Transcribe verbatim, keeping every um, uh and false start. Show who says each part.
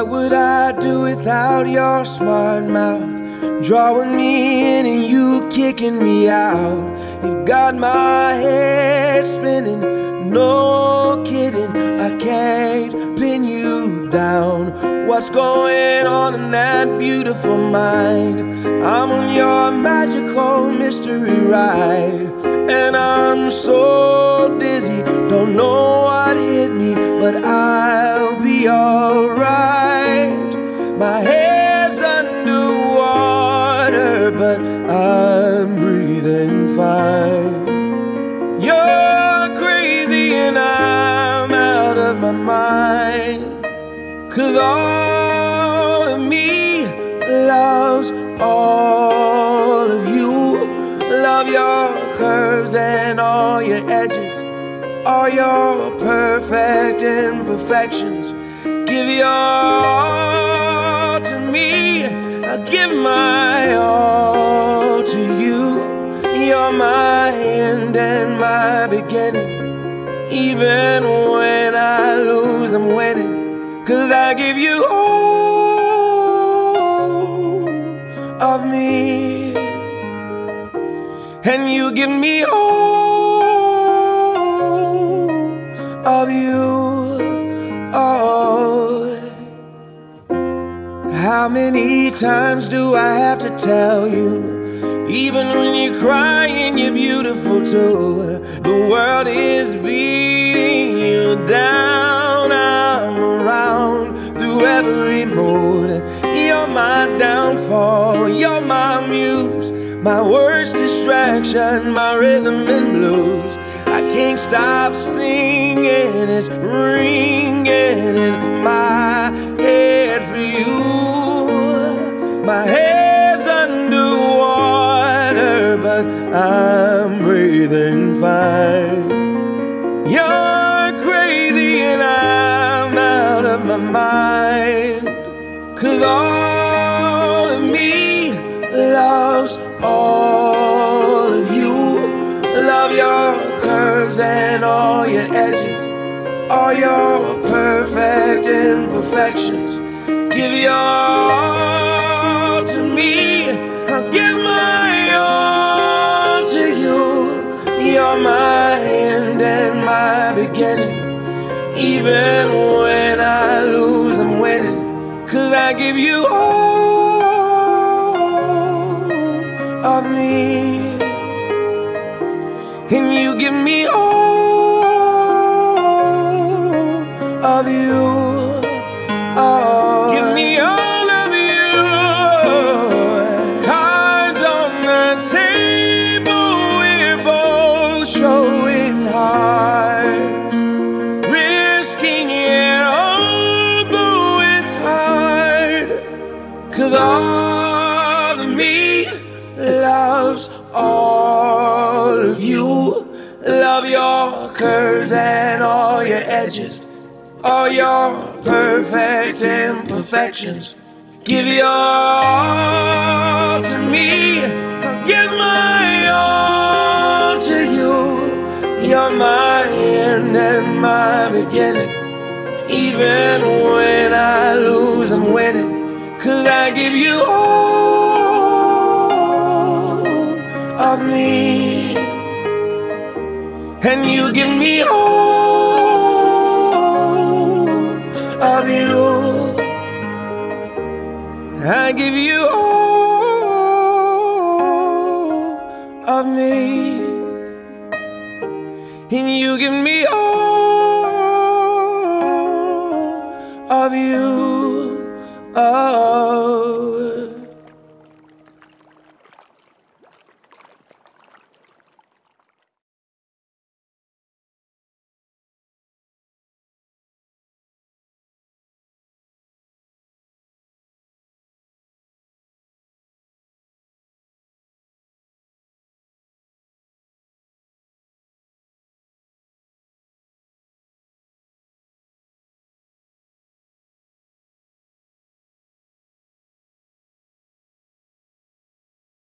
Speaker 1: What would I do without your smart mouth? Drawing me in and you kicking me out. You got my head spinning, no kidding, I can't pin you down. What's going on in that beautiful mind? I'm on your magical mystery ride, and I'm so dizzy, don't know what hit me, but I'll be alright. My head's underwater, but I'm breathing fine. You're crazy and I'm out of my mind, 'cause all of me loves all of you. Love your curves and all your edges, all your perfect imperfections. Give your all to me, I'll give my all to you. You're my end and my beginning. Even when I lose, I'm winning, 'cause I give you all of me, and you give me all of you. Oh, how many times do I have to tell you? Even when you're crying, you're beautiful too. The world is beating you down. I'm around through every mood. You're my downfall, you're my muse, my worst distraction, my rhythm and blues. I can't stop singing, it's ringing in my head for you. My head's underwater, but I'm breathing fine. You're crazy and I'm out of my mind, 'cause all of me loves all of you. Love your curves and all your edges, all your perfect imperfections. Give your all to me, I'll give my all to you. You're my end and my beginning. Even when I lose, I'm winning, 'cause I give you all of me, and you give me all of you. Oh, give me all of you. Cards on the table, we're both showing hearts, risking it although it's hard, 'cause all of me loves all of you. Love your curves and all your edges, all your perfect imperfections. Give your all to me, I'll give my all to you. You're my end and my beginning. Even when I lose, I'm winning, 'cause I give you all of me, and you give me all of you. I give you all of me, and you give me all of you.